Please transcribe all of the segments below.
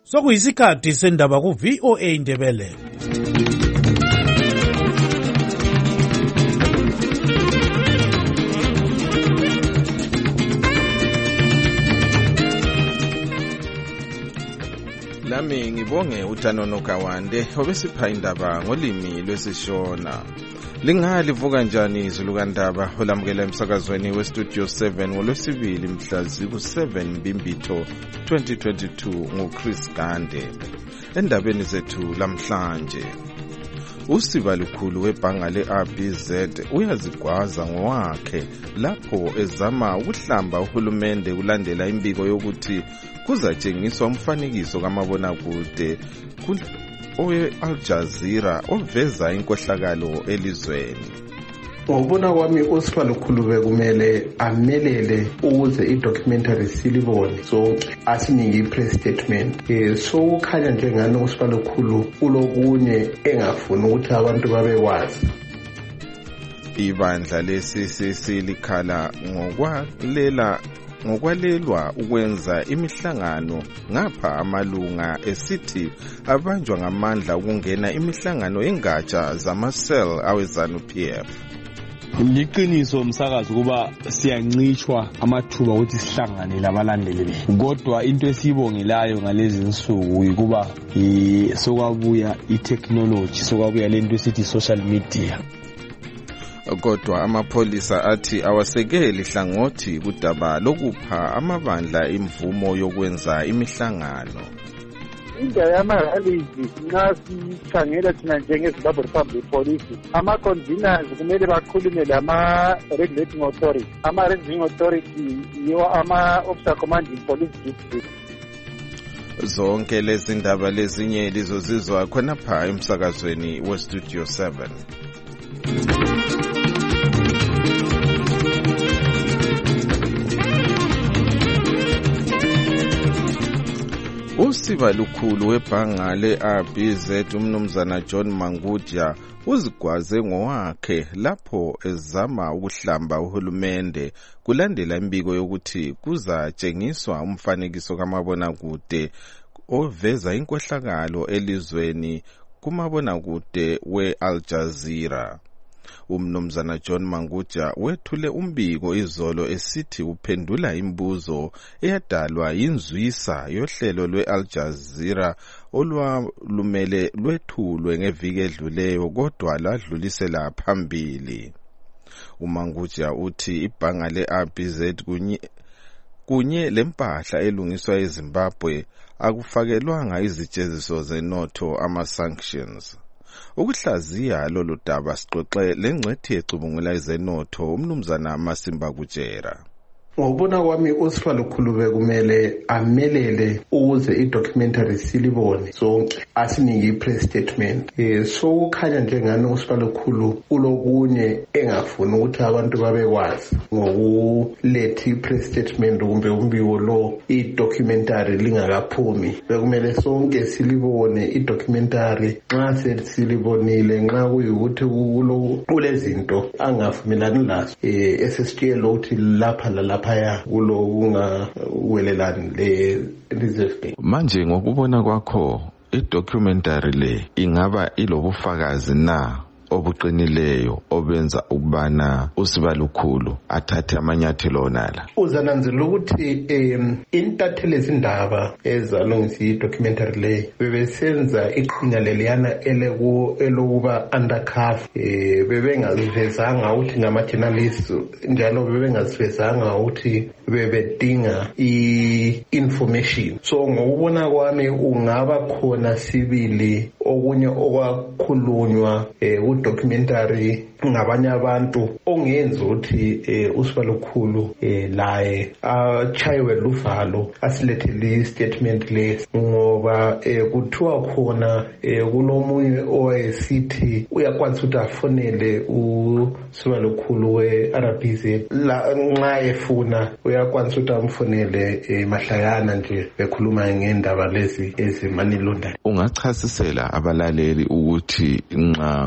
Sokuyisikhathi sendaba ku VOA Indebele. Lami ngibonge uTanono Kawande obesipha indaba ngolimi lwesiShona. Lingalivuka njani izulu kandaba olamukela emsakazweni weStudio 7 ngolwesibili mhla ziku-7 Mbimbitho 2022 nguChris Gande. Endabeni zethu lamhlanje, usiba lukhulu webhanga le-RBZ uyazigwaza ngowakhe lapho ezama ukuhlamba uhulumende kulandela imbiko yokuthi kuzatshengiswa umfanekiso kamabonakude owe-Al Jazeera oveza inkohlakalo elizweni. Ngokubona kwami usiba lukhulu bekumele amelele ukuze i-documentary silibone zonke asinike i-press statement. So ukhanya njengani usiba lukhulu ulokunye engafuni ukuthi abantu babekwazi. Ibandla le-CCC likhala ngokwalelwa ukwenza imihlangano ngapha amalunga esithi abanjwa ngamandla ukungena imihlangano engatsha zama-cell awe-ZANU-PF. Liqiniso umsakazi kuba siyancishwa amathuba ukuthi sihlangane labalandeli, kodwa into esibongelayo ngalezi insuku ukuba sokwabuya i-technology, sokwabuya lento esithi social media. Kodwa amapholisa athi awasekeli hlangothi kudaba lokupha amabandla imvumo yokwenza imihlangano. Indaba yama-rallies nxa sikhangela thina njengeZimbabwe Republic Police, ama-conveners kumele bakhulume lama-regulating authority. Ama-regulating authority yiwo ama-officer commanding police district. Zonke lezi ndaba lezinye lizozizwa khonapha emsakazweni weStudio 7. Usiba lukhulu webhanga le-RBZ umnumzana John Mangudya uzigwaze ngowakhe lapho ezama ukuhlamba uhulumende kulandela imbiko yokuthi kuzatshengiswa umfanekiso kamabonakude oveza inkohlakalo elizweni kumabonakude we-Al Jazeera. Umnumzana John Mangudya wethule umbiko izolo esithi uphendula imbuzo eyadalwa yinzwisa yohlelo lwe-Al Jazeera olwalumele lwethulwe ngeviki edluleyo kodwa ladlulisela phambili. uMangudya uthi ibhanga le-RBZ kunye lempahla elungiswa eZimbabwe akufakelwanga izijeziso zenotho ama-sanctions. Ukuhlaziya lolu daba sixoxe lengcwethi ecubungula izenotho umnumzana Masimba Kutshera. Ngokubona kwami usiba lukhulu bekumele amelele ukuze i-documentary silibone zonke asinike i-press statement. So ukhanya njengani usiba lukhulu ulokunye engafuni ukuthi abantu babekwazi ngokuletha i-press statement kumbe umbiko lo i-documentary lingakaphumi. Bekumele sonke silibone i-documentary nxa silibonile nxa kuyukuthi kulezinto angavumelani lazo esesitshela ukuthi lapha lalapha kulo ungawelelani le-reserve. Manje ngokubona kwakho i-documentary le ingaba ilobufakazi na obuqinileyo obenza ukubana usiba lukhulu athathe amanyathelo onala? Uzananzela ukuthi intatheli ezindaba ezalungisa i-documentary le bebesenza iqhinya leliyana elokuba undercover. Bebengazivezanga ukuthi ngama-journalists njalo bebengazivezanga ukuthi bebedinga i-information. So ngokubona kwami ungaba khona sibili okunye okwakhulunywa documentary ngabanye abantu ongenza ukuthi usiba lukhulu laye achayiwe luvalo asilethele statement lesi ngoba kuthiwa khona kunomunye owayesithi uyakwanisa ukuthi afonele usiba lukhulu we-RBZ nxa efuna uyakwanisa ukuthi amfonele mahlayana nje bekhuluma ngendaba lezi ezimanilondana. Ungachasisela abalaleli ukuthi nxa kuthi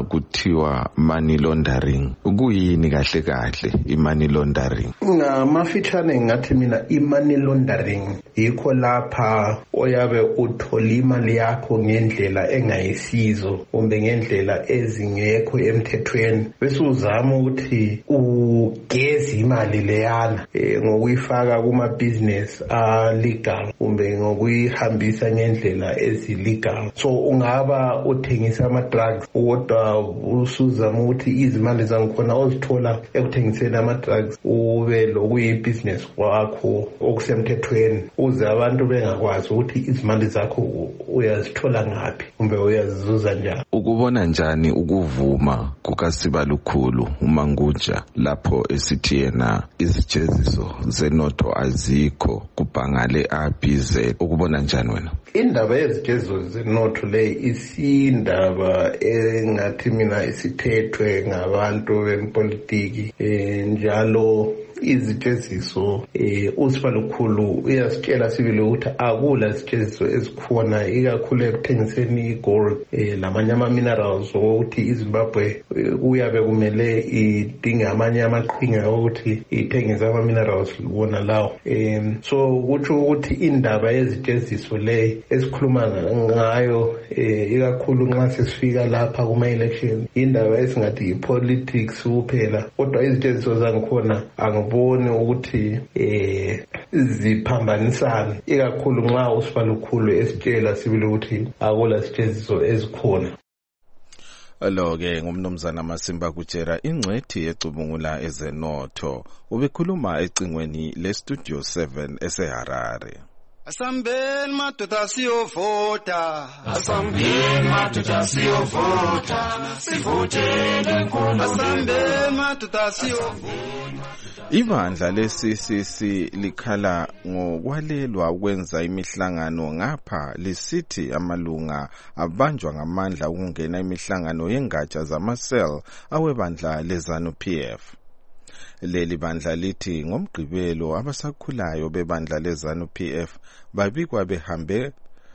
okuthiwa money laundering. Kuyini kahle kahle i-money laundering? Ngamafitshane ngathi mina i-money laundering yikho lapha oyabe uthola imali yakho ngendlela engayisizo kumbe ngendlela ezingekho emthethweni bese uzama ukuthi ugeze imali leyana ngokuyifaka kuma-business legal kumbe ngokuyihambisa ngendlela ezi-legal. So ungaba uthengisa ama-drugs kodwa usuzama ukuthi izimali zangikhona ozithola ekuthengiseni ama-drugs ube lokuyi-business kwakho okusemthethweni uze abantu bengakwazi ukuthi izimali zakho uyazithola ngaphi kumbe uyazizuza njani. Ukubona njani ukuvuma kukaSibalukhulu uManguja lapho esithi yena izijeziso zenotho azikho kubhangale ABZ? Ukubona njani wena? Indaba yezijeziso zenotho le isindaba engathi mina isithethwe ngabantu bempolitiki njalo izijeziso uSibalukhulu uyasitshela sibili ukuthi akula zijeziso ezikhona ikakhulu ekuthengiseni igold lamanye ama-minerals ukuthi iZimbabwe uyabe kumele idinge amanye amaqhinga ukuthi ithengise ama-minerals wona lawo. So kutsho ukuthi indaba yezijeziso le esikhuluma ngayo ikakhulu nxa sesifika lapha kuma-election indaba esingathi yi-politics kuphela kodwa izijeziso zangikhona angiboni ukuthi ziphambanisana ikakhulu nxa uSibalukhulu esitshela sibili ukuthi akula zijeziso ezikhona. Lo-ke ngumnumzana Masimba Kutshera, ingcwethi ecubungula ezenotho, ubekhuluma ecingweni leStudio 7 eseHarare. Asambeni madoda siyovota, asambeni madoda siyovota, sivotele nkulunkulu. Asambeni madoda siyovota. Ibandla le-CCC likhala ngokwalelwa ukwenza imihlangano ngapha lisithi amalunga abanjwa ngamandla ukungena imihlangano yengatsha zama-cell awebandla leZANU-PF. Leli bandla lithi ngomgqibelo abasakhulayo bebandla leZANU-PF babikwa behambe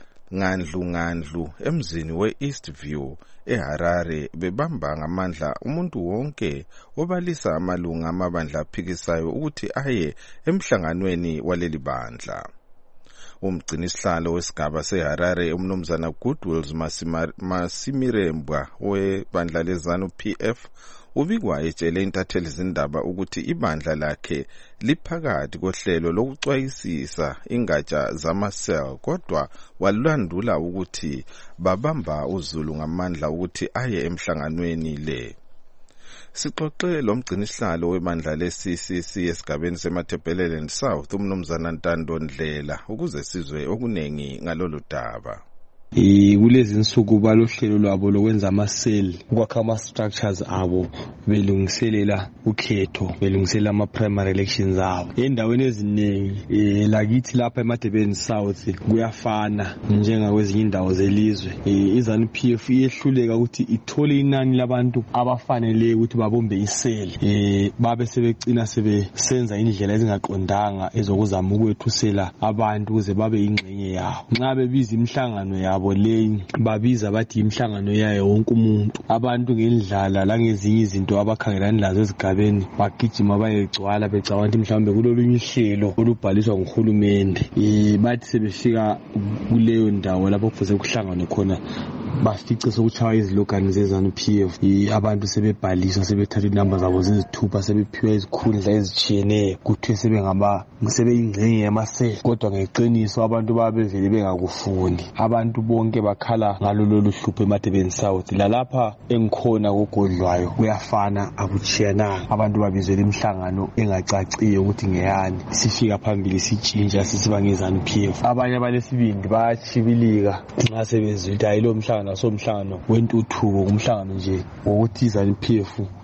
ngandlu emzini we-Eastview eHarare bebamba ngamandla umuntu wonke obalisa amalunga amabandla aphikisayo ukuthi aye emhlanganweni waleli bandla. Umgcinisihlalo wesigaba seHarare umnumzana Goodwills Masimirembwa webandla leZANU-PF ubikwa etshele intatheli zindaba ukuthi ibandla lakhe liphakathi kohlelo lokucwayisisa ingatsha zama-cell kodwa walandula ukuthi babamba uZulu ngamandla ukuthi aye emhlanganweni le. Sixoxe lo mgcinisihlalo webandla le-CCC esigabeni seMatabeleland South umnumzana Ntando Ndlela ukuze sizwe okunengi ngalolu daba. Kulezi insuku balohlelo lwabo lokwenza ama-cell ukwakha ama-structures abo belungiselela ukhetho belungiselela ama-primary elections abo endaweni eziningi lakithi lapha eMatabeleland South kuyafana njengakwezinye indawo zelizwe. iZANU-PF iyehluleka ukuthi ithole inani labantu abafanele ukuthi babombe i-cell babe sebecina sebesenza indlela ezingaqondanga ezokuzama ukwethusela abantu ukuze babe ingxenye yawo. Nxa bebiza imihlangano yabo leyi babiza bathi imhlangano yayo wonke umuntu abantu ngendlala langezinye izinto abakhangelana lazo ezigabeni bagijima bayegcwala becabanga ukuthi mhlawumbe kulolunye ihlelo olubhaliswa nguhulumende. Bathi sebefika kuleyo ndawo lapho kufuze kuhlangane khona bafice sokuchaya izilogani zeZANU-PF abantu sebebhaliswa sebethatha inamba zabo zezithupha sebephiwa izikhundla ezitshiyeneyo kuthiwe sebeyingxenye yama-cell kodwa ngeqiniso abantu babevele bengakufuni. Abantu bonke bakhala ngalolu hlupho eMatabeleland South lalapha engikhona kogodlwayo kuyafana akuchiyananga. Abantu babizela imihlangano engacaciyo ukuthi ngeyani sifika phambili sitshintsha sisiba ngeZANU-PF. Abanye abalesibindi bayachibilika nxa sebezwe ukuthi ayilo mhlangano somhlangano wentuthuko umhlangano nje wokuthi iZANU-PF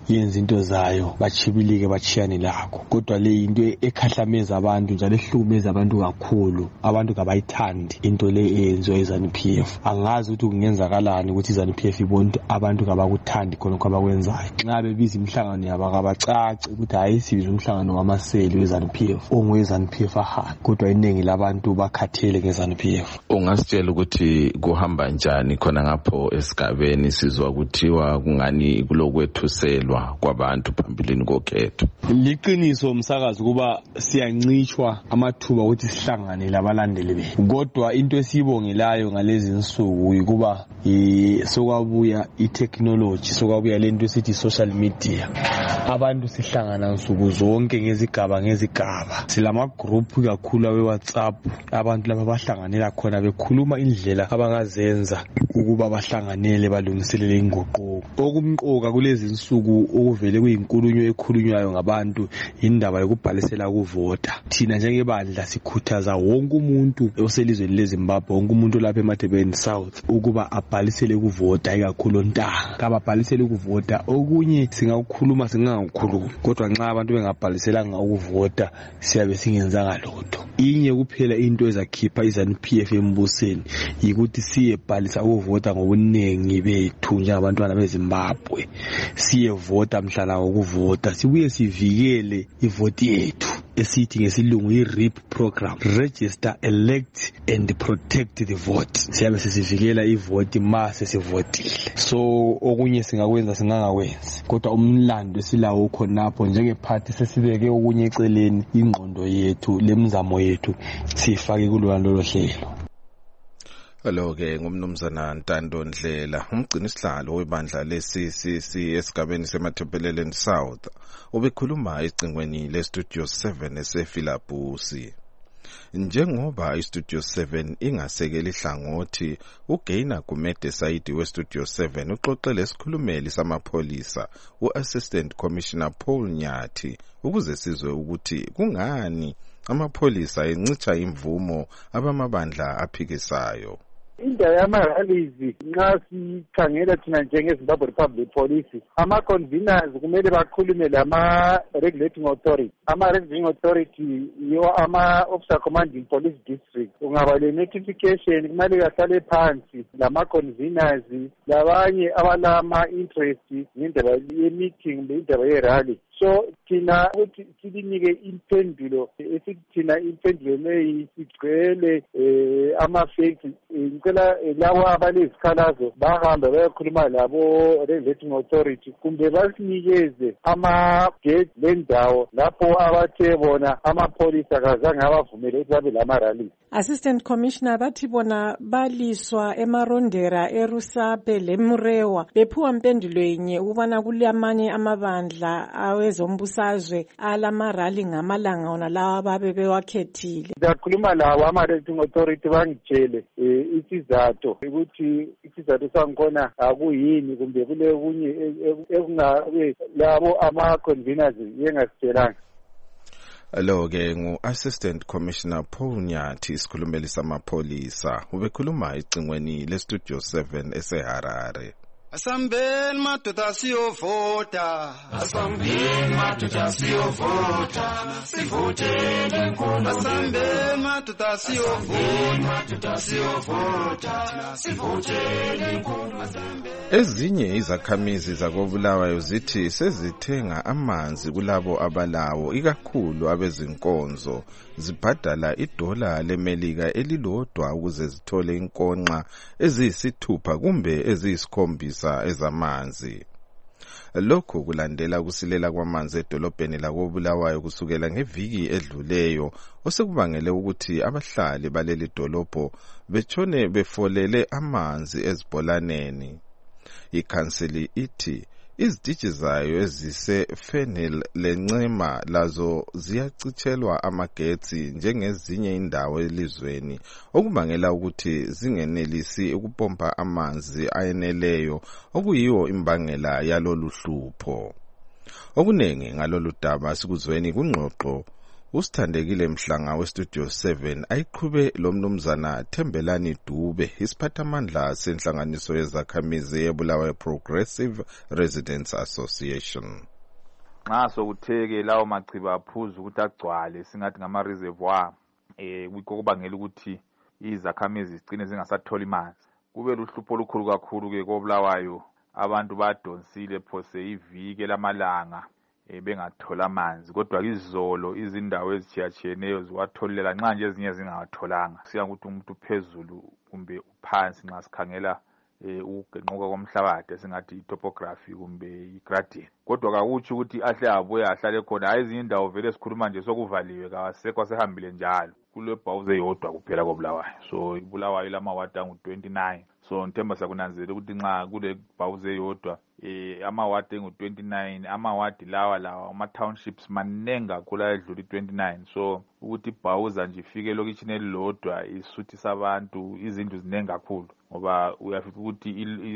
yenza into zayo bachibilike bachiyane lakho. Kodwa le into ekhahlameza abantu njalo ehlukumeza abantu kakhulu. Abantu kabayithandi into le eyenziwa iZANU-PF. Angazi ukuthi kungenzakalani ukuthi iZANU-PF ibone abantu kabakuthandi khona abakwenzayo. Nxa bebiza imhlangano yabo akabacaci ukuthi hayi sibiza umhlangano wamaseli weZANU-PF ongoweZANU-PF ahayi. Kodwa iningi labantu bakhathele ngeZANU-PF. Ungasitshela ukuthi kuhamba njani khona ngapho esigabeni sizwa kuthiwa kungani kulokwethuselwa kwabantu phambilini kokhetho? Liqiniso umsakazi kuba siyancishwa amathuba ukuthi sihlangane labalandeli bethu. Kodwa into esiyibongelayo ngalezi insuku ukuba sokwabuya itechnology, sokwabuya lento esithi social media. Abantu sihlangana nsuku zonke ngezigaba. Silama group kakhulu awe WhatsApp. Abantu laba bahlanganela khona bekhuluma indlela abangazenza ukuba bahlanganele balungiselele inguquko. Okumqoka kulezi insuku okuvele kuyinkulunywe ekhulunywayo ngabantu indaba yokubhalisela ukuvota. Thina njengebandla sikhuthaza wonke umuntu oselizweni leZimbabwe, wonke umuntu lapha eMatabeleland South ukuba abhalisele ukuvota, ikakhulu Ntanga. Kababhalisele ukuvota. Okunye singakukhuluma singakukhuluma. Kodwa nxa abantu bengabhaliselanga ukuvota siyabe singenzanga lutho. Inye kuphela into ezakhipha iZANU-PF embusweni yikuthi siyebhalisa ukuvota ngobunengi bethu njengabantwana beZimbabwe. Siyevota mhlala ukuvota. Sibuye sivikele ivoti yethu esithi ngesilungu i-REAP program, register, elect and protect the vote. Siyabe sisivikela ivoti mase sivotile. So okunye singakwenza singangakwenzi. Kodwa umlando silawo khonapho njengephathi sesibeke okunye eceleni ingqondo yethu lemizamo yethu sifake kulolu hlelo. Hello ke ngumnumzana Ntando Ndlela, umgcini sihlalo webandla leCCC esigabeni seMatabeleland South. Ubekhuluma ecingweni leStudio 7 esePhilaphusi. Njengoba iStudio 7 ingasekeli hlangothi, uGainer Gumede Saidi weStudio 7 uxoxele isikhulumeli samapholisa uAssistant Commissioner Paul Nyathi ukuze sizwe ukuthi kungani amapholisa encitsha imvumo abamabandla aphikisayo. Indawo yama-rallies nxa sikhangela thina njengeZimbabwe Republic Police, ama-conveners kumele bakhulume lama-regulating authority. Ama-regulating authority yiwo ama-officer commanding police district. Ungaba le-notification kumele bahlale phansi lama-conveners labanye abalama-interest ngendaba ye-meeting ngendaba ye-rally. So thina ukuthi silinike impendulo esithina impendulo leyi sigcwele ama-facts. Ngicela labo abalezikhalazo bahambe bayokhuluma labo regulating authority kumbe basinikeze ama-gate lendawo lapho abathe bona amapholisa kazange abavumele ukuthi babe lama-rally. Assistant Commissioner bathi bona baliswa emarondera eRusape leMrewa bephuwa impendulo yenye ukubana kulamanye amabandla awezombusazwe alamarali ngamalanga ona lawa babe bewakhethile. Ngikhuluma lawo ama-regulating authority bangitshele isizathu ukuthi isizathu sangikhona akuyini kumbe kule kunye ekungabe labo ama-conveners yengasitshelanga. Lo ke ngu-Assistant Commissioner Paul Nyathi isikhulumeli samapholisa ubekhuluma ecingweni leStudio 7 eseHarare. Asambeni madoda siyovota. Asambeni madoda siyovota. Sivotele nkulu. Asambeni madoda siyovota. Sivotele nkulu. Ezinye izakhamizi zakobulawayo zithi sezithenga amanzi kulabo abalawo, ikakhulu abezinkonzo zibhadala $1 leMelika elilodwa ukuze zithole inkonxa eziyisithupha kumbe eziyisikhombiza ezamanzi. Lokho kulandela ukusilela kwamanzi edolobheni lakobulawayo kusukela ngeviki edluleyo, osekubangele ukuthi abahlali baleli dolobho betshone befolele amanzi ezibholaneni. Ikhansili ithi izitshi zayo ezise-Fernhill leNcema lazo ziyacitshelwa amagetsi njengezinye indawo elizweni, okubangela ukuthi zingenelisi ukupompa amanzi ayeneleyo okuyiwo imbangela yalolu hlupho. Okuningi ngalolu daba sikuzweni kungxoxo Usithandekile Mhlanga westudio 7 ayiqhube lo mnumzana Thembelani Dube isiphathamandla senhlanganiso yezakhamizi eBulawayo Progressive Residents Association. Nxa sokutheke lawo machiba aphuzu ukuthi agcwale singathi ngama reservoir kubangela ukuthi izakhamizi zigcine zingasatholi manzi. Kube luhlupho olukhulu kakhulu ke koBulawayo, abantu badonsile phose iviki lamalanga bengathola amanzi, kodwa izolo izindawo ezitshiyatshiyeneyo ziwatholela nxa nje ezinye zingawatholanga. Siya ukuthi umuntu phezulu kumbe uphansi nxa sikhangela ukugenquka komhlabathi esingathi topography kumbe gradient. Kodwa kakuthi ukuthi ahle abuye ahlale khona, hayi ezinye indawo vele sikhuluma nje sokuvaliwe kawasekho sehambile njalo. Kule Bhawuze eyodwa kuphela koBulawayo. So iBulawayo lamawadi angu-29. So Nthemba siyakunanzelela ukuthi nxa kule Bhawuze eyodwa amawadi angu-29, amawadi lawa ama-townships manengi kakhulu ayedlula i-29. So ukuthi iBhawuza nje ifike elokitshini elilodwa isuthisa abantu, izindlu zinengi kakhulu. Ngoba uyafika ukuthi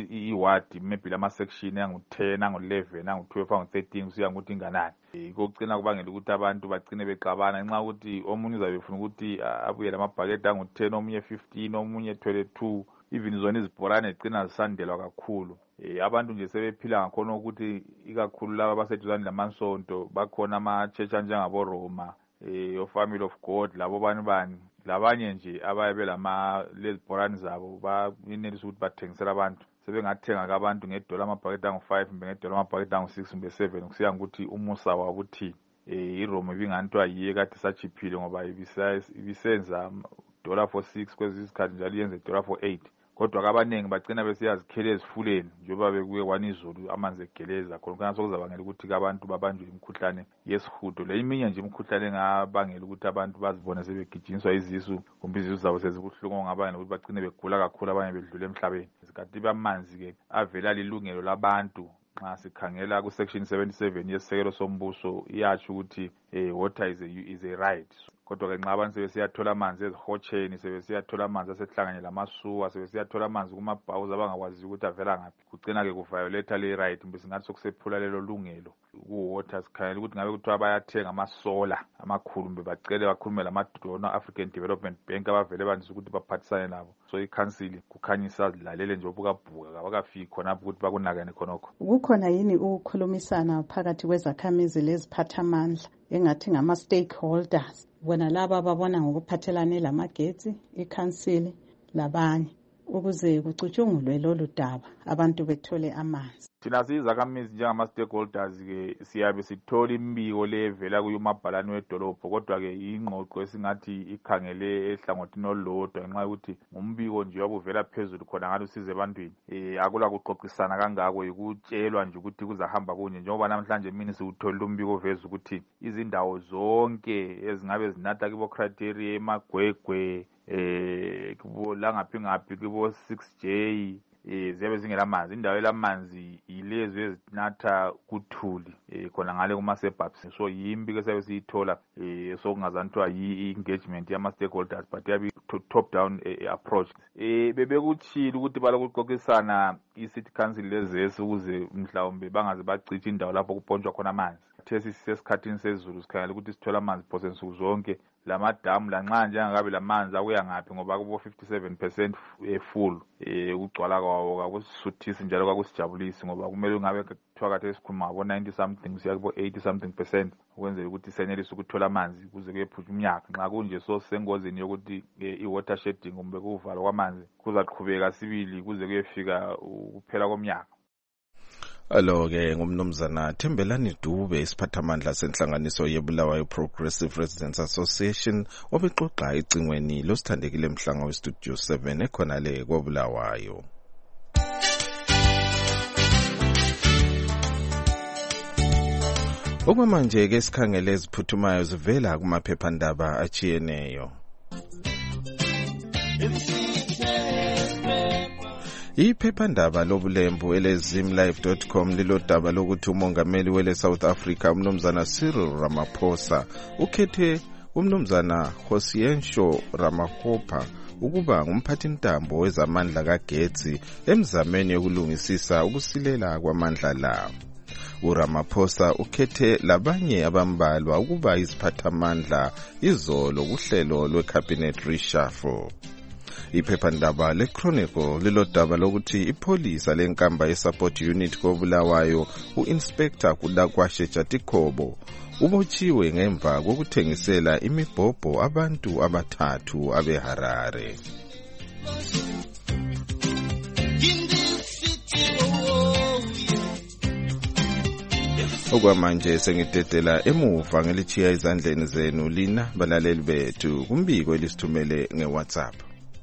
iwadi maybe lama-section angu-10, angu-11, angu-12, angu-13 kusiya ngokuthi inganani. Kokucina kubangela ukuthi abantu bagcine bexabana nxa ukuthi omunye uzabe ufuna ukuthi abuye lamabhakede angu-10, omunye 15, omunye 22. Even zona izibhorane zigcina zisandelwa kakhulu. Abantu nje sebephila ngakhona ukuthi ikakhulu laba abaseduzane lamansonto bakhona ama-church anjengabo Roma, o-Family of God, labo bani labanye nje abaye lezibhorane zabo bayenelisa ukuthi bathengisela abantu. Sebengathenga abantu ngedola amabhakede angu-5 kumbe ngedola amabhakede angu-6 kumbe 7 kusiya ngokuthi umusa wabo uthini. iRoma ibingantwa yiye kade sachiphile ngoba ibisenza $4.6 kwezinye izikhathi njalo yenze $4.8. Kodwa abaningi bagcina besiyazikhele ezifuleni njengoba bekuye kwanizulu amanzi egeleza khona kana sokuzabangela ukuthi abantu babanjwe imikhuhlane yesihudo. Le iminye nje imikhuhlane engabangela ukuthi abantu bazibone sebegijinyiswa izisu kumbe izisu zabo sezibuhlungu ngabangela ukuthi bagcine begula kakhulu abanye bedlula emhlabeni. Isikhathi bamanzi ke avela lilungelo labantu. Nxa sikhangela ku section 77 yesisekelo sombuso iyatsho ukuthi water is a right. Kodwa ke nxa abantu sebesiyathola amanzi ezihotsheni, sebesiyathola amanzi asehlanganye lamasuwa, sebesiyathola amanzi kumabhawuzi abangakwazi ukuthi avela ngaphi, kugcina ke kuviolate le right mbe singathi sokusephula lelo lungelo ku-water. Sikhangela ukuthi ngabe kuthiwa bayathenga amasola amakhulu mbe bacele bakhulume lamadonor African Development Bank abavele bandise ukuthi baphathisane nabo. So ikhansili kukhanyisa zilalele nje obukabhuka kabakafiki khonapho ukuthi bakunakane khonokho. Kukhona yini ukukhulumisana phakathi kwezakhamizi leziphathamandla engathi ngama-stakeholders, bona laba ababona ngokuphathelane lamagetsi, ikhansili labanye, ukuze kucutshungulwe lolu daba abantu bethole amanzi? Thina siyizakhamizi njengama-stakeholders ke siyabe sithola imbiko levela kuyumabhalane wedolobho, kodwa ke ingxoxo esingathi ikhangele ehlangothini olulodwa ngenxa yokuthi ngumbiko nje wabuvela phezulu khona ngathi usize ebantwini. Akula kuxoxisana kangako, yikutshelwa nje ukuthi kuzahamba kunye, njengoba namhlanje mina siwutholile umbiko oveza ukuthi izindawo zonke ezingabe zinatha kibo criteria eMagwegwe kubo langaphi kubo 6J ziyabe zingela manzi. Indawo elamanzi yilezo ezinatha kuthuli khona ngale kuma-suburbs. So yimbi ke sabe siyithola sokungazanthwa yi-engagement yama-stakeholders, but yabe top down approach. Bebekuthile ukuthi balokuxoxisana i-city council lezesi ukuze mhlawumbe bangaze bacithi indawo lapho kupontshwa khona amanzi. Thesi sisesikhathini sezulu sikhangela ukuthi sithola amanzi phose nsuku zonke. Lamadamu lanxa njengakabe lamanzi akuya ngaphi ngoba kubo 57% full. Ukugcwala kwawo akusisuthisi njalo kwakusijabulisi ngoba kumele ungabe kuthiwa kade sikhuluma ngabo 90 something siya kubo 80 something% ukwenzela ukuthi senelise ukuthola amanzi kuze kuyephutha umnyaka. Nxa kunje so sengozini yokuthi i-water shedding kumbe kuvalwa kwamanzi kuzaqhubeka sibili kuze kuyefika ukuphela komnyaka. Alo-ke ngumnumzana Thembelani Dube isiphathamandla senhlanganiso yeBulawayo Progressive Residents Association obexoxa icingweni losithandekile Mhlanga westudio 7 ekhona le koBulawayo. Okwamanje ke sikhangele eziphuthumayo zivela kumaphephandaba achiyeneyo. Iphephandaba lobulembu elezimlive.com lilodaba lokuthi umongameli wele South Africa umnumzana Cyril Ramaphosa ukhethe umnumzana Hosiensho Ramaphosa ukuba ngumphathintambo wezamandla kagetsi emzameni yokulungisisa ukusilela kwamandla lawo. uRamaphosa ukhethe labanye abambalwa ukuba iziphathamandla izolo kuhlelo lweCabinet reshuffle. Iphephandaba leChronicle lilodaba lokuthi ipholisa lenkamba yeSupport Unit koBulawayo uInspector Kudakwashe Jatikhobo ubotshiwe ngemva kokuthengisela imibhobho abantu abathathu abeHarare. Okwamanje sengidedela emuva ngelichiya izandleni zenu lina balaleli bethu kumbiko elisithumele ngeWhatsApp.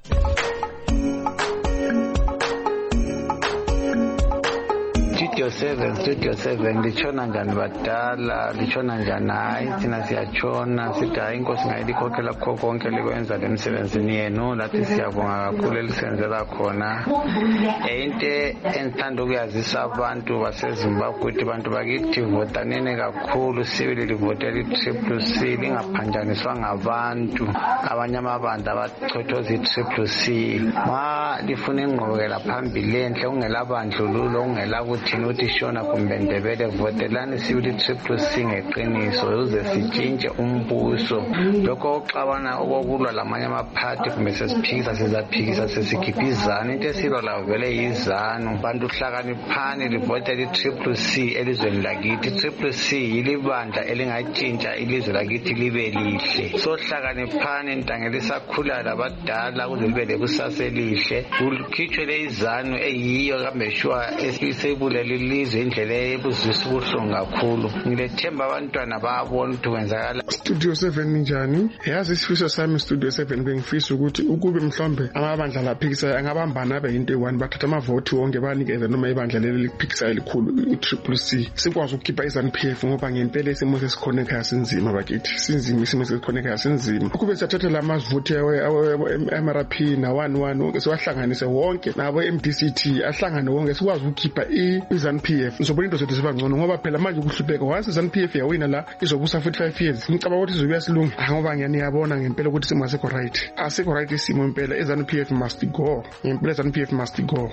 Studio 7 lichona njani badala lichona njani hayi thina siyachona sithi hayi inkosi ngayikhokhela kho konke likwenza lemsebenzini yenu lathi siyabonga kakhulu elisenzela khona into enthanda ukuyazisa abantu baseZimbabwe ukuthi abantu bakithi votanene kakhulu sibili livotela iCCC lingaphanjaniswa ngabantu abanye amabandla abachothoza iCCC ma lifuna ingqobekela phambili enhle ungelabandlululo ungela kuthini uthi shona kumbe Ndebele votelani sibili iCCC ngeqiniso uze sitshintshe umbuso lokho uxabana okulwa lamanye amaphathi kumbe sesiphikisa sizaphikisa sesikhipizana into esilo la vele yizanu bantu hlakaniphani livotela iCCC elizweni lakithi iCCC yilibandla elingatshintsha ilizwe lakithi libe lihle so hlakaniphani ntangelisakula labadala kuze libe lekusasa elihle kukhitshwe lezanu eyiyo kambe shwa esisebule lilizwe indlela ebuzisa ubuhlungu kakhulu ngilethemba abantwana babona ukuthi kwenzakala. Studio 7 njani yazi isifiso sami Studio 7 bengifisa ukuthi ukube mhlombe amabandla laphikisa angabambana abe into e1 bathatha amavoti wonke banikeze noma ibandla leli liphikisa elikhulu iCCC sikwazi ukukhipha iZANU-PF ngoba ngempela isimo sesikhona ekhaya sinzima bakithi sinzima isimo sesikhona ekhaya sinzima ukube sathatha lamavoti MRP na 11 siwahlanganise wonke nabo MDCT ahlangane wonke sikwazi ukukhipha iZANU-PF ngizoba into zethu ziba ngcono ngoba phela manje ukuhlupheka once iZANU-PF yawina la izobusa 45 years ngicabanga ukuthi izobuya silunga ngoba ngiyabona ngempela ukuthi simo asikho right isimo impela iZANU-PF must go ngempela iZANU-PF must go.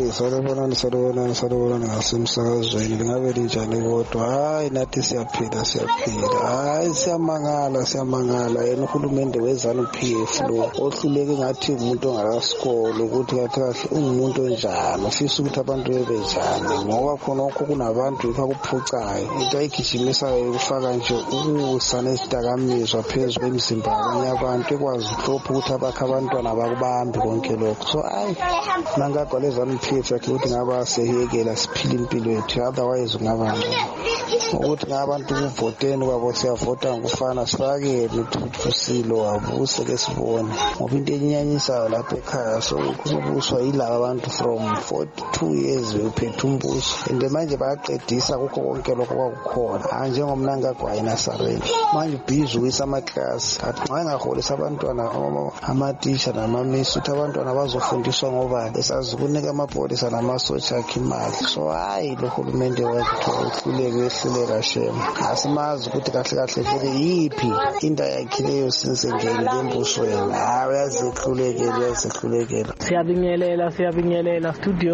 Salibonani ngasemsakazweni lingabe linjani kodwa hayi nathi siyaphila hayi siyamangala yena uhulumende weZANU-PF lo ohluleke ngathi umuntu ongakasikolo ukuthi kahle ungumuntu onjani ufisa ukuthi abantu bebenjani ngoba khonokho kunabantu bakuphucayo into ayigijimisayo ukufaka nje ukusa nezidakamizwa phezulu kwemizimba yabanye abantu ekwazi uhlopha ukuthi abakha abantwana bakubambi konke lokho so hayi nangagwa leZANU-PF yakhe ukuthi ngaba sehekela siphila impilo yethu otherwise kungaba ukuthi ngabantu kuvoteni kwabo siyavota ngokufana sifakele uthusilo wabuse ke sibone ngoba into enyanyisayo lapha ekhaya so ukubuswa yilabo abantu from 42 years uphethe umbuso ende manje bayaqedisa kukho konke lokho kwakukhona njengomnangagwa eNasareni manje busy wisamaklasi athi xa engaholisa abantwana amatisha namamisi ukuthi abantwana bazofundiswa ngoba esazi kunika amapolisa namasotsha akhe imali so hayi lo hulumende wakhe uhluleka shema asimazi ukuthi kahle vele yiphi into yakhileyo since ngene embusweni yazehlulekela. Siyabingelela Studio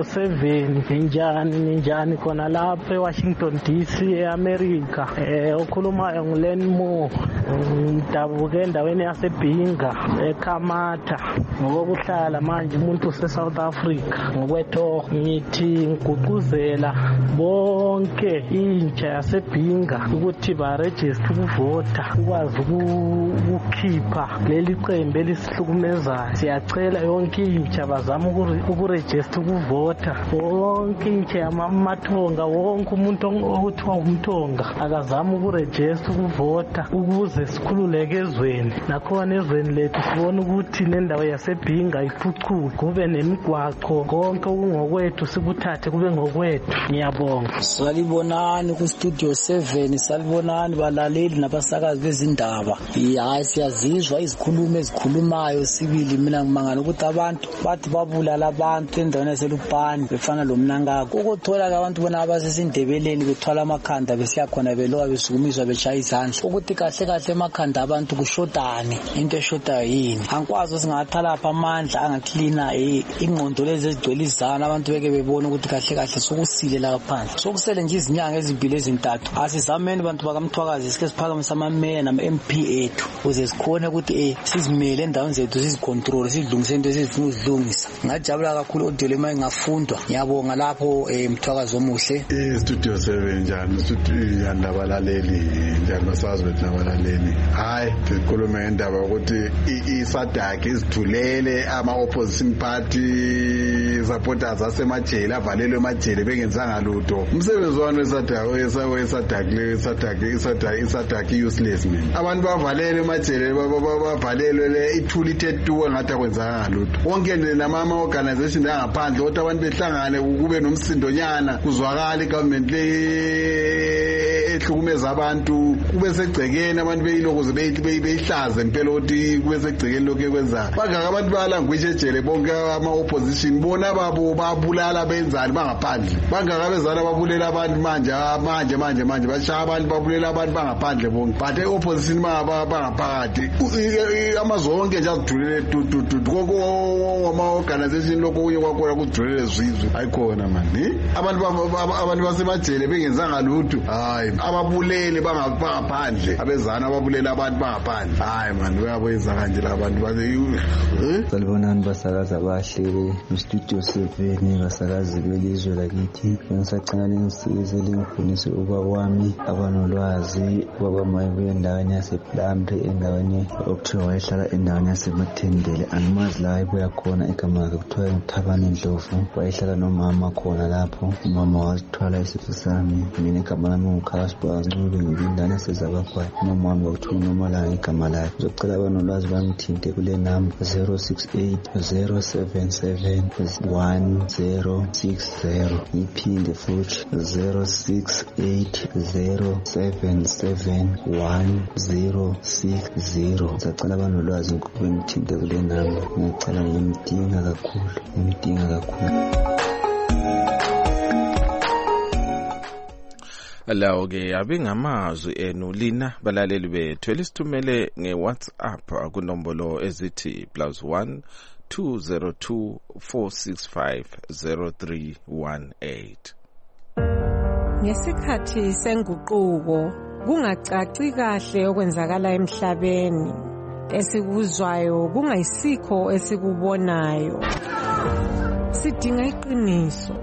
7 ninjani khona lapha eWashington DC eAmerica okhulumayo nguLen Moore ngidabuke endaweni yaseBhinga eKhamata ngokuhlala manje umuntu useSouth Africa ngokwetho ngithi ngiguquzela bonke intsha yaseBhinga ukuthi baregister ukuvota ukwazi ukukhipha leli qembu elisihlukumezayo siyacela yonke intsha bazama ukuregister ukuvota wonke intsha yamathonga wonke umuntu okuthiwa umthonga akazama ukuregister ukuvota ukuze sikhululeke ezweni nakhona ezweni lethu sibona ukuthi nendawo yaseBhinga iphucuke kube nemigwaqo konke okungokwethu sikuthathe kube ngokwethu. Ngiyabonga. Salibonani ku Studio 7 salibonani balaleli nabasakazi bezindaba hayi siyazizwa izikhulumo ezikhulumayo sibili mina ngimangala ukuthi abantu bathi babulala abantu endaweni yaseLupane befana lo Mnangagwa ukuthola ngiyacela abantu bona abasesindebeleni bethwala amakhanda besiya khona belowa besukumiswa beshaya izandla ukuthi kahle kahle emakhanda abantu kushotani into eshotayo yini angikwazi singathala lapha amandla angaklina ingqondo lezi ezigcwele izana abantu beke bebona ukuthi kahle kahle sokusile la phandle sokusele nje izinyanga ezimbili ezintathu asizameni abantu bakamthwakazi sike siphakamisa ama-mayor nama-MP ethu ukuze sikhone ukuthi sizimele endaweni zethu sizicontrol sidlungise into ezifuna uzilungisa ngajabula kakhulu odele uma ingafundwa ngiyabonga lapho Mthwakazi omuhle Studio 7 njani studio nabalaleli njani basazi bethu nabalaleli hayi sikhuluma ngendaba ukuthi isadaki izithulele ama-opposition party supporters asemajele avalelwe emajele bengenzanga lutho umsebenzi wani wesadaki useless man abantu bavalelwe emajele bavalelwe le ithuli ithethuwe ngathi akwenzanga lutho wonke nama-organization angaphandle kodwa abantu behlangane kube nomsindonyana kuzwakala igovernment le ehlukumeza abantu kube segcekeni abantu beyilokuze beyihlaze impela ukuthi kube segcekeni lokhu ekwenzayo bangaka abantu balangwishe ejele bonke ama-opposition bona babo babulala benzani bangaphandle bangaka bezana babulela abantu manje bashaya abantu babulela abantu bangaphandle bonke but i-opposition bangaphakathi amazwe onke nje azidulele konke ama-organization lokho okunye kwakhona kudulele zwizwe ayikhona mani abantu basemajele bengenzanga lutho hayi ababulele bangaphandle abezana ababulela abantu bangaphandle hayi mani bayaboyenza kanje labantu salibonani basakazi abahle studio 7 basakazi belizwe lakithi ngisacela ngisize lingifundise uba wami abanolwazi babamaye endaweni yaseplambre endaweni okuthiwa wayehlala endaweni yasemathendele angimazi la ayibuya khona igama lakhe kuthiwa Thabani Ndlovu wayehlala nomama khona lapho umama wazithwala isisu sami mina igama lami nguKhaspa Ncube ngibindana sezabakwayo umama wami kwakuthiwa uNomalanga igama lakhe ngizocela abanolwazi bangithinte kule number 068077160 ngiphinde futhi 068077160 ngicela abanolwazi ngithinte kule number ngicela ngimdinga kakhulu lawo ke abengamazwi enu lina balaleli bethu elisithumele ngeWhatsApp kunombolo ezithi +1 202 465 0318 Ngesikhathi senguquko kungacaci kahle okwenzakala emhlabeni esikuzwayo kungayisikho esikubonayo sidinga iqiniso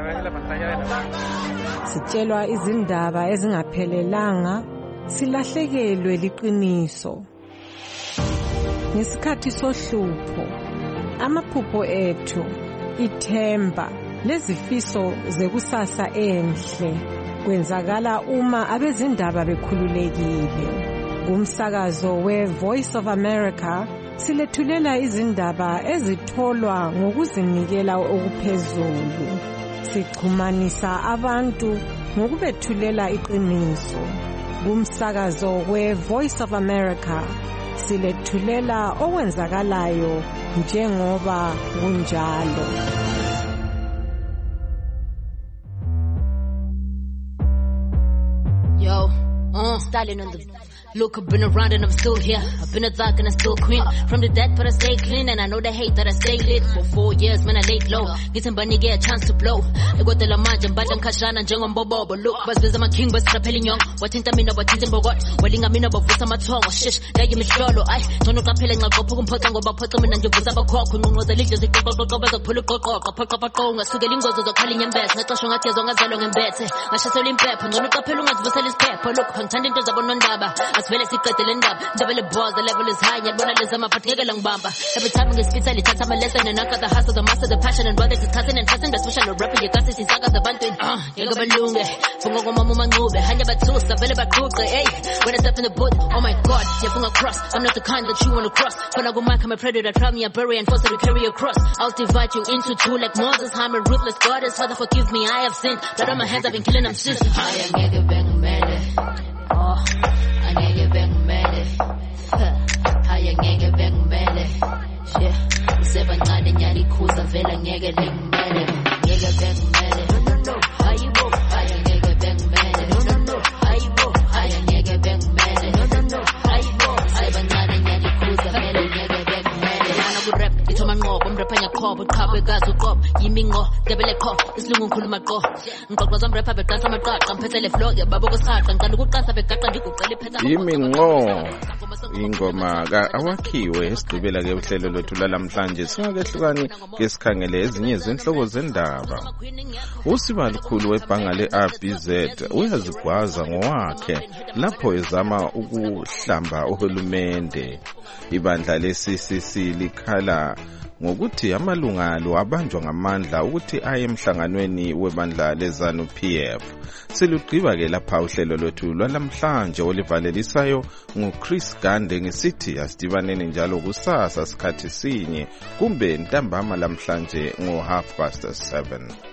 sitshelwa izindaba ezingaphelelanga silahlekelwe liqiniso ngesikhathi sohlupho amaphupho ethu ithemba lezifiso zekusasa enhle kwenzakala uma abezindaba bekhululekile umsakazo we-Voice of America silethulela izindaba ezitholwa ngokuzinikela okuphezulu sichumanisa abantu ngokubethulela iqiniso kumsakazo we-Voice of America silethulela okwenzakalayo njengoba kunjalo Styling on the look, I've been around and I'm still here. I've been a thug and I still queen. From the dead but I stay clean and I know they hate that I stay lit. For 4 years man I laid low. Get somebody get a chance to blow. I got the lamaj and badam kashana and jangon bobo. But look, bas with my king, bas rappelling young. What in tamina, what in bogot. Welling a mina, but with my tongue. Oh shish, now you me shallow. I don't know rappelling like Gopu and Potango, but put them in and you was up a cock. Who knows the leaders, they go as a pull a cock. A pull up a tongue, a sugalingo, the calling and best. Not showing at as long as I long and bet. I should tell him pep. And don't look up as Vasalis pep. Look, contending to Zabonondaba. As well as he cut the end up. Double balls, the level is high. And when I listen, I'm a particular bamba. Every time we spit, I tell them a lesson. And I got the hustle, the master, the passion, and brothers discussing and trusting the social rapper. You got this, he's got the bantu. You're going to look. Fungo Mamu Manube. Hanya Batus, available Kruger. Hey, when I step in the boat, oh my god, you're from across. I'm not the kind that you want to cross. When I go back, I'm a predator. Trap me a bury and force to carry a cross. I'll divide you into two like Moses. I'm a ruthless goddess. Father, forgive me, I have sinned. Blood on my hands, I've been killing them since. I am mega bang mad. Oh, I nigga bang mad. I am nigga bang mad. Yeah, seven night and yadi kusa vela nigga bang mad. Nigga bang mad. I ko bomrapanya ko buqhabe gazo ko yimingo debele ko isilungu ngikhuluma ko ngiqoqoza umrapha beqasa amaqaqa mphethele flow ke babo kusaqa ngicela ukuqasa begaqa ngiguqele phetha yimingo ingoma ka awakhiwe esigqibela ke uhlelo lwethu lalamhlanje singakehlukani ngesikhangele ezinye zenhloko zendaba. Usiba lukhulu webhanga le-RBZ uyazigwaza ngowakhe lapho ezama ukuhlamba uhulumende. Ibandla le-CCC likhala ngokuthi amalunga alo abanjwa ngamandla ukuthi aye emhlanganweni webandla leZANU-PF. Silugqiba ke lapha uhlelo lwethu lwalamhlanje olivalelisayo nguChris Gande ngesithi asidibaneni njalo kusasa sikhathi sinye kumbe ntambama lamhlanje ngo 7:30.